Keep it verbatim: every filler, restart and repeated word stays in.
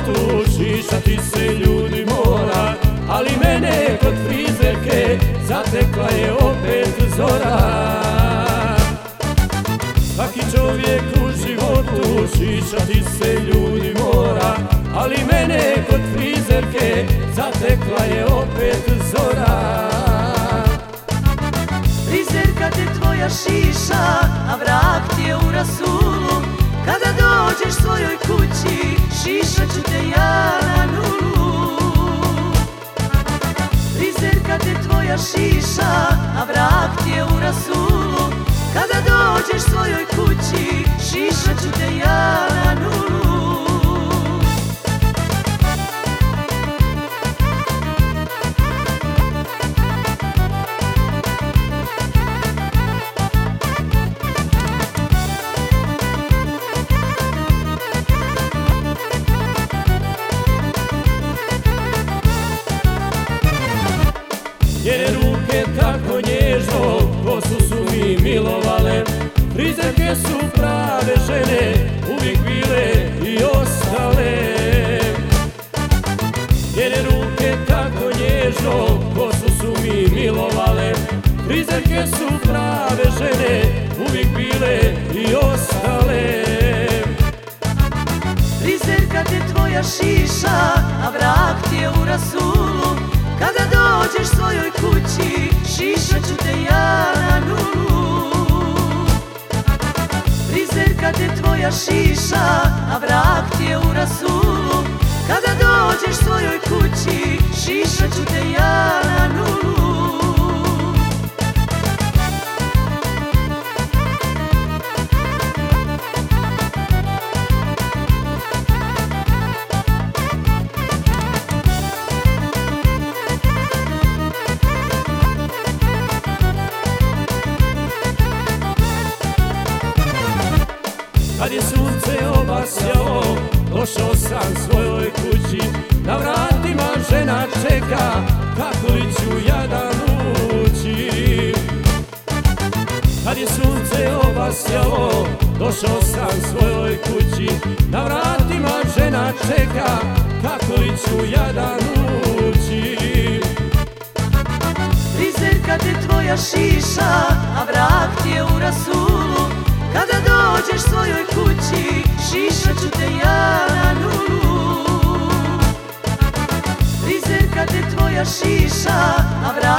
životu, šišati se ljudi mora, ali mene kod frizerke zatekla je opet zora. Svaki čovjek u životu, šišati se ljudi mora, ali mene kod frizerke zatekla je opet zora. Frizerka te tvoja šiša, a vrak ti je u rasulu. Kada dođeš svojoj kući, šišat ću te ja na nulu. Frizerka te tvoja šiša, a vrak ti je u rasulu. Kada dođeš svojoj kući, šišat ću te ja na nulu. Njene ruke tako nježno kosu su mi milovale, frizerke su prave žene, uvijek bile i ostale. Njene ruke tako nježno kosu su mi milovale, frizerke su prave žene, uvijek bile i ostale. Frizerka te tvoja šiša, a vrak ti je u rasulu. Kada dođeš svojoj kući, šišat ću te ja na nulu. Frizerka te tvoja šiša, a vrak ti je u rasulu. Kada dođeš svojoj kući, šišat ću te ja na nulu. Kad je sunce obasjalo, došao sam svojoj kući. Na vratima žena čeka, kako li ću jadan ući. Kad je sunce obasjalo, došao sam svojoj kući. Na vratima žena čeka, kako li ću jadan ući. Frizerka te tvoja šiša, a vrak ti je u rasulu. Kada dođeš svojoj kući, šišat ću te ja na nulu. Frizerka te tvoja šiša, a vrak